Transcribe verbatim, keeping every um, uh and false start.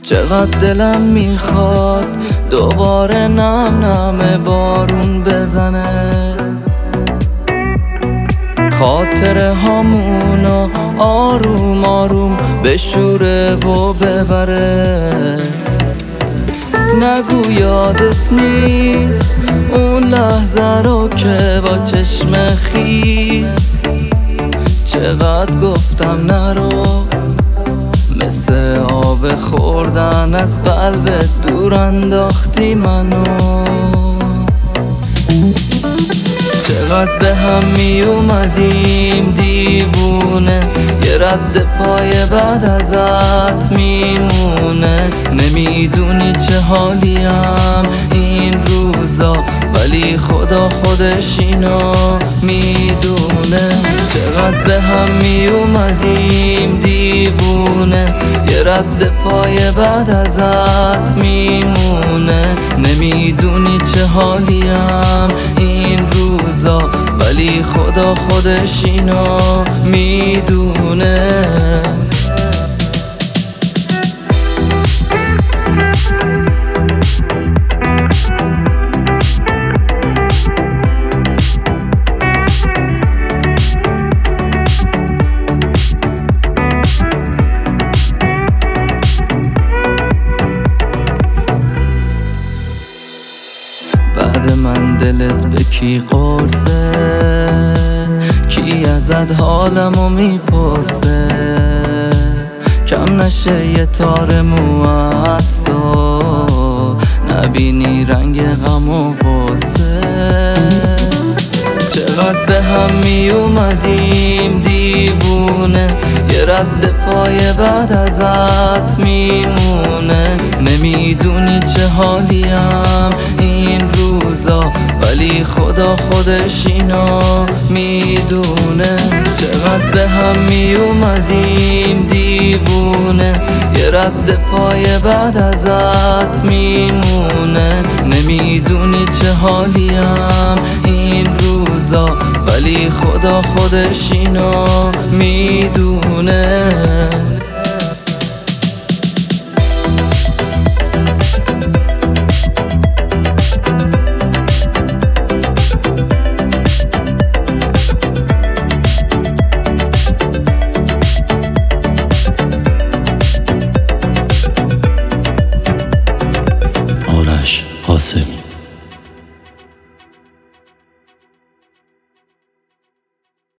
چقدر دلم میخواد دوباره نم نم بارون بزنه، خاطره هامونو آروم آروم بشوره و ببره. نگو یادت نیست اون لحظه رو که با چشم خیز چقدر گفتم نرو، مثل آب خوردن از قلبت دور انداختی منو. چقدر به هم می اومدیم دیوونه، یه رد پای بعد ازت میمونه. نمیدونی چه حالیم این روزا، ولی خدا خودش اینو میدونه. چقدر به هم می اومدیم دیوونه، یه رد پای بعد ازت میمونه. نمیدونی چه حالیم این روزا، ولی خدا خودش اینو میدونه. بعد من دلت به کی قرصه، کی ازت حالمو میپرسه. کم نشه یه تار مو از تو، نبینی رنگ غم و غصه. چقدر به هم می اومدیم دیوونه، یه رد پای بعد ازت میمونه. نمیدونی چه حالیم این روزا، ولی خدا خودش اینو میدونه. چقدر به هم می اومدیم دیوونه، یه رد پای بعد ازت میمونه. نمیدونی چه حالیم این روزا، ولی خدا خودش اینو میدونه.